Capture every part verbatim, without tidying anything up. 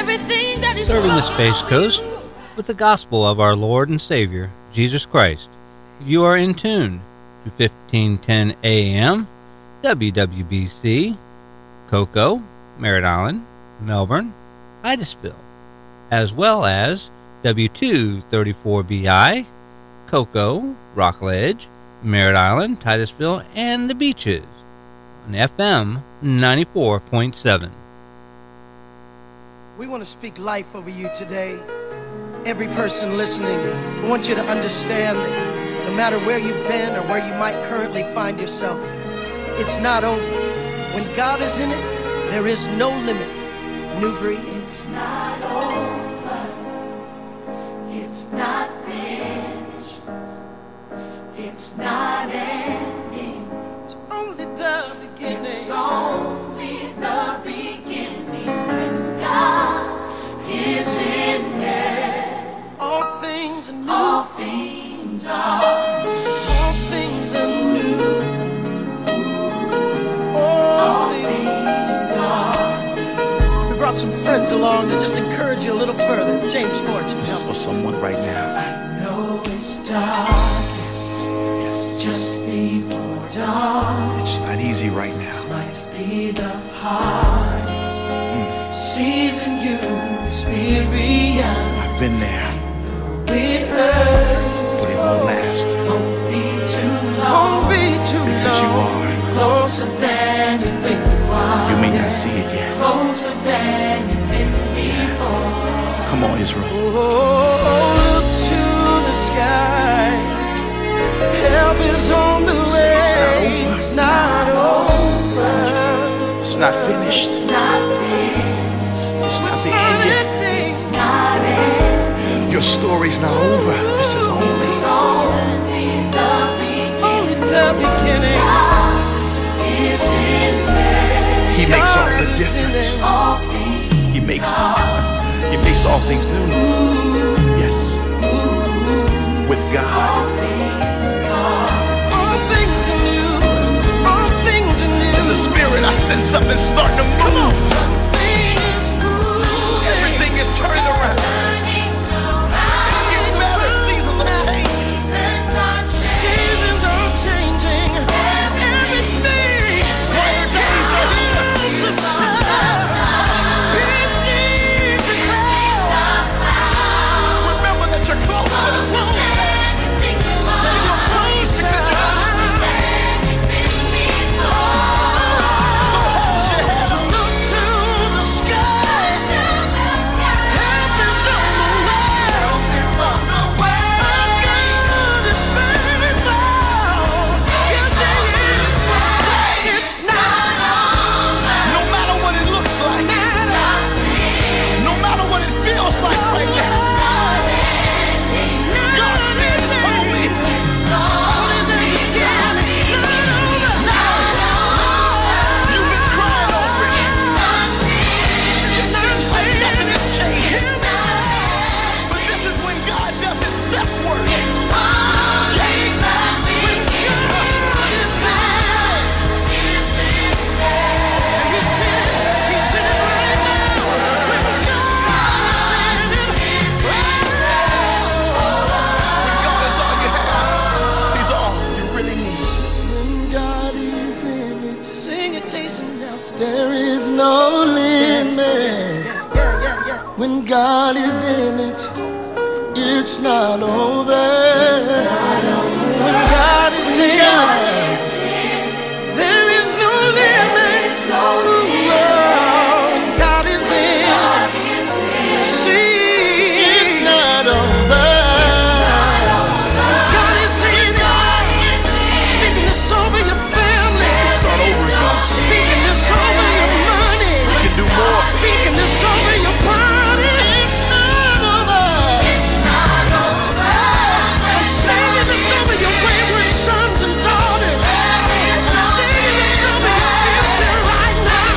everything that is serving the Space Coast with the gospel of our Lord and Savior, Jesus Christ. You are in tune to fifteen ten A M, W W B C, Cocoa, Merritt Island, Melbourne, Titusville, as well as W two thirty-four B I, Cocoa, Rockledge, Merritt Island, Titusville, and the Beaches on F M ninety-four point seven. We want to speak life over you today. Every person listening, we want you to understand that no matter where you've been or where you might currently find yourself, it's not over. When God is in it, there is no limit. Newbury. It's not over. It's not finished. It's not ending. It's only the beginning. It's only the beginning. When God is in it, all things are new. All things are. All things are new. All, all things are. We brought some friends along to just encourage you a little further. James Fortune. This is for someone right now. I know it's darkness, yes, just before dawn. It's not easy right now. This might be the hardest mm. season you experience. I've been there. It hurts, but it won't last. Won't be too long. Won't be too because long. you are closer than you think you are. You may not see it yet. Closer than you've been before. Come on, Israel. Oh, look to the sky. Help is on the way. It's not over. It's not over. It's not finished. It's not finished. It's not the end yet. It's not ending. Your story's not over. This is only, it's only the beginning. Only the beginning. God is in there. He makes all the difference. All things he makes He makes all things new. Yes. With God. All things are. All things are new. All things are new. In the spirit, I sense something starting to move. Something is moving. Everything is turning around. Turning around. It's getting better. Seasons are changing. Seasons are Seasons are changing. Everything. Brighter days are here. It's a sign. It's easy Remember that you're closer. Say you're closer. So hold your head up. Look to the sky. Help is on the way. From the way. God is faithful. Yes, He is. It's not over. No matter what it looks like. No matter what it feels like right now. God said it's only. You've been crying over it. It seems like nothing is changing. But this is when God does His best work. God is all you have. He's all you really need. When God is in it, Sing it, Jason Nelson. there is no limit. Yeah, yeah, yeah. When God is in it, it's not over. When God is in it, there is no limit. Oh, when God is in it, see, It's not over. God is in it. Speaking this over your family. Start over again. Speaking this over your money. You can do more. Speaking this over your body. It's not over. I'm singing this over your wayward sons and daughters. I'm singing this over your future right now.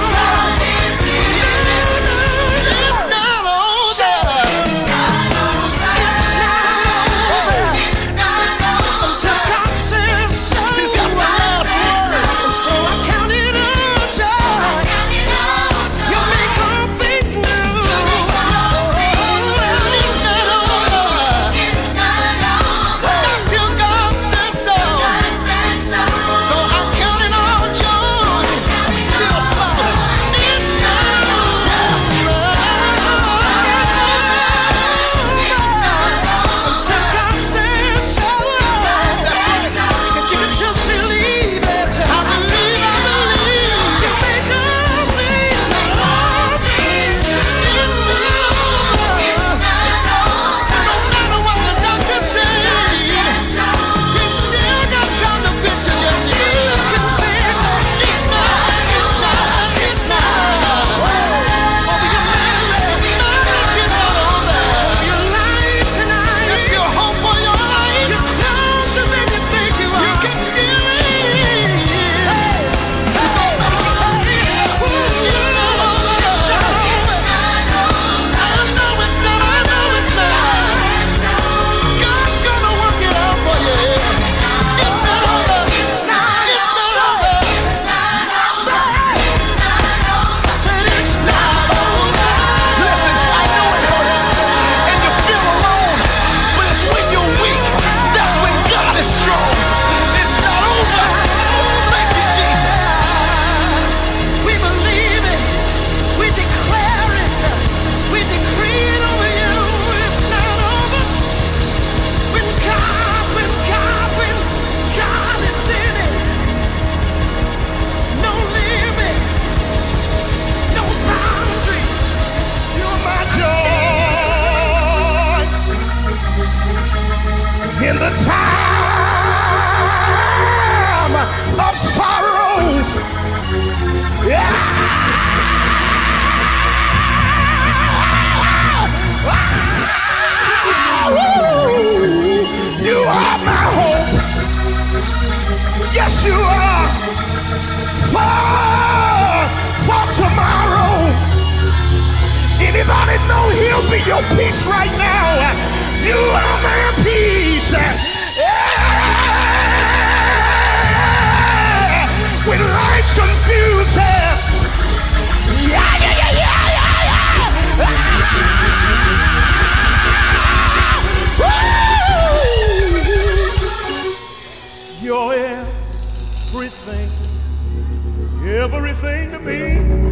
in the time of sorrows. Yeah. You are my hope. Yes, you are. For, for tomorrow. Anybody know he'll be your peace right now? You are my peace. Yeah. When life's confusing. Yeah, yeah, yeah, yeah, yeah, yeah. Ah. You're everything, everything to me.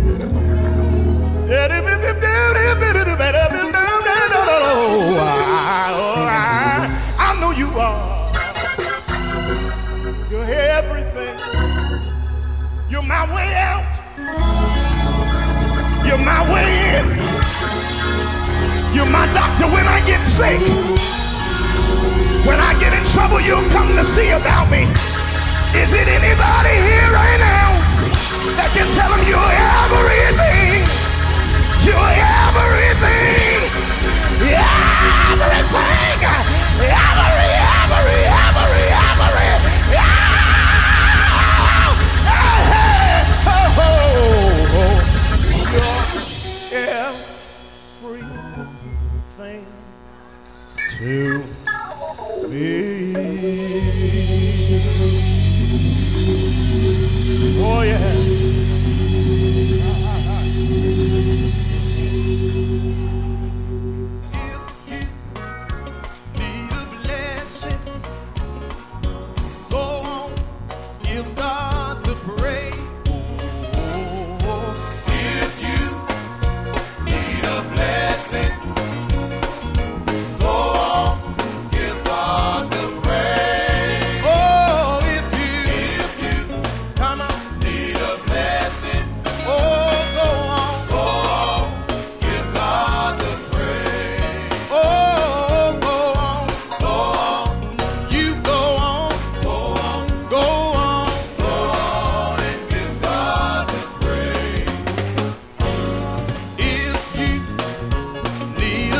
I know you are. You're everything. You're my way out. You're my way in. You're my doctor when I get sick. When I get in trouble, you'll come to see about me. Is it anybody here right now that can tell them you're everything? You're everything. Everything. Every, every, every, every. Oh, oh, oh. You're everything to me. Oh, yes. Need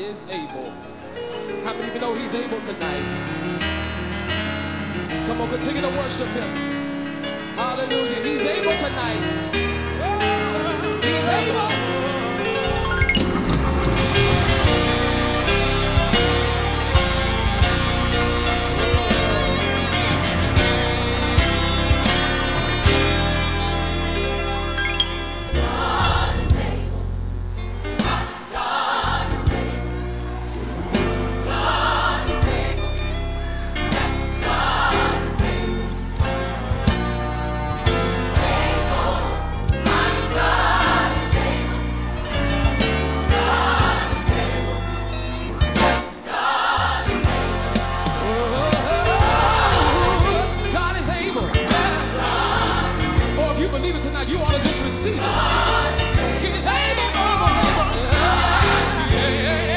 is able. How many of you know he's able tonight? Come on, continue to worship him. Hallelujah. He's able tonight. He's able. Believe it tonight, you ought to just receive it. He's able, able, able. Yeah, yeah, yeah,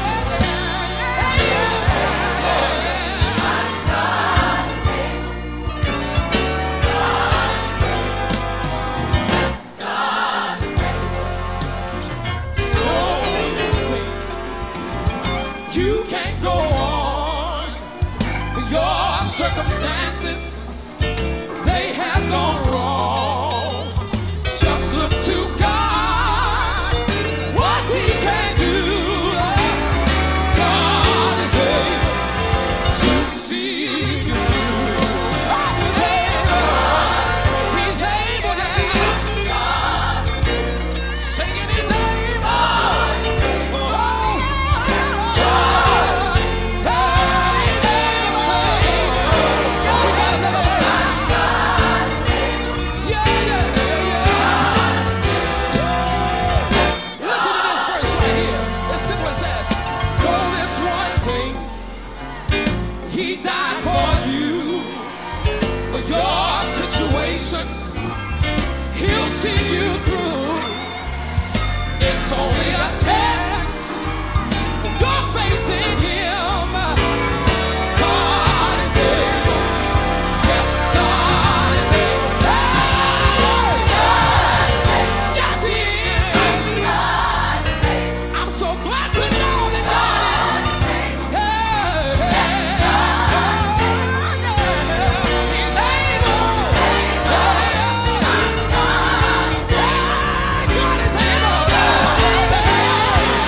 yeah. So you can't go on. Your circumstances, they have gone wrong. He'll see you through. It's only a test of your faith in him. God is able. Yes, God is able. Yes, he is. I'm so glad to know that God is able. He's able. God is able.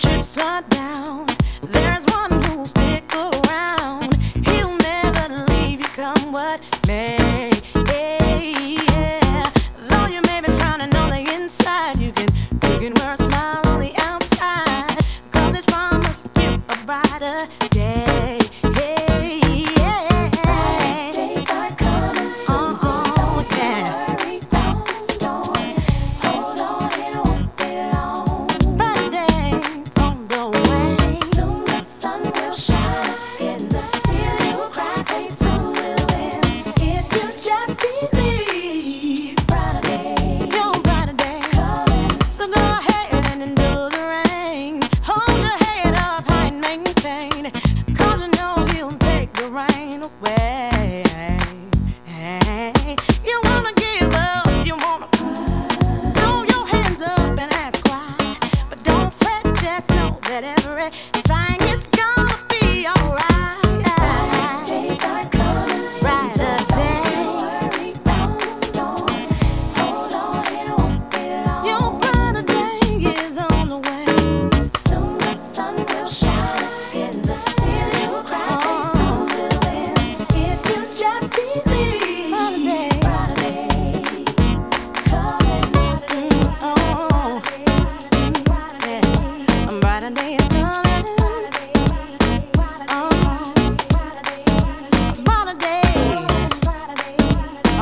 chips are down, there's one who'll stick around. He'll never leave you, come what may. Yeah. Though you may be frowning on the inside, you can you can wear a smile on the outside, 'cause it's promised you a brighter day. Hey, yeah. Bright days are coming soon, so don't worry about the storm. Hold on, it won't be long. Bright days on the way. Soon the sun will shine, and the tears you'll cry, they soon will end. If you just believe, brighter days, your brighter days coming. So go ahead and endure the rain. Hold your head up high and maintain, 'cause you know he'll take the rain away. You wanna give up, you wanna cry, throw your hands up and ask why. But don't fret, just know that everything is gonna be alright. Brighter days are coming, brighter days. Don't worry about the storm. Hold on, it won't be long. Your brighter day is on the way. Soon the sun will shine, and the tears you'll cry, they soon will end. If you just believe, brighter day, brighter day coming. Oh, yeah. A brighter day is coming. Oh, a brighter day. Oh,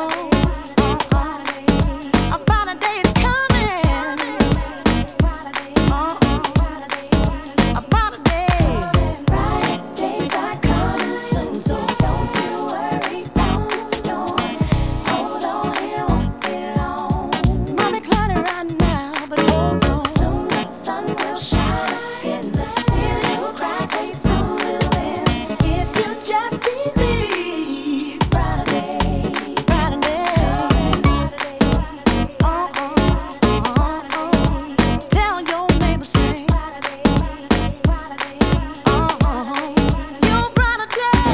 a brighter day is coming. Oh, a brighter day. Bright days are coming soon, so don't you worry about the storm. Hold on, it won't be long. Might be cloudy right now, but hold on. Soon the sun will shine, and the tears you'll cry, they soon will end. If you just believe, brighter days, brighter days. Oh, oh, oh, oh. Tell your neighbor, say, oh, oh, your brighter day.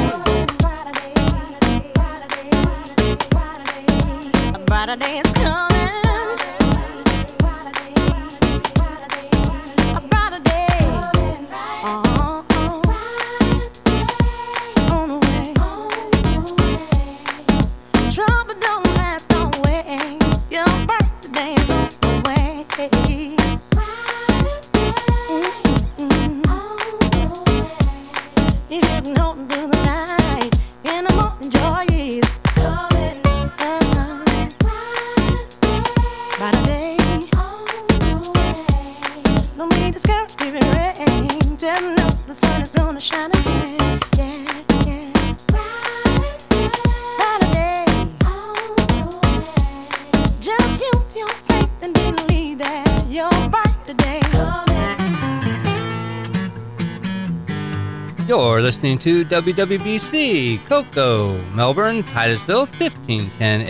A brighter day is coming. A brighter day. Oh, oh, on the way. Trouble don't last always. Your birthday is on the way. Mm-mm. If you can hold through the night, in the morning joy is coming. Brighter day. Don't be discouraged if it rains. Just know the sun is gonna shine again. Yeah, yeah. Brighter day. Just use your faith and believe that your brighter day coming. You're listening to W W B C, Cocoa, Melbourne, Titusville, fifteen ten